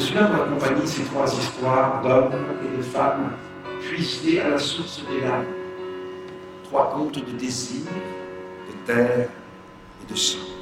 celui-là pour accompagner ces trois histoires d'hommes et de femmes puisés à la source des larmes. Trois contes de désir, de terre et de sang.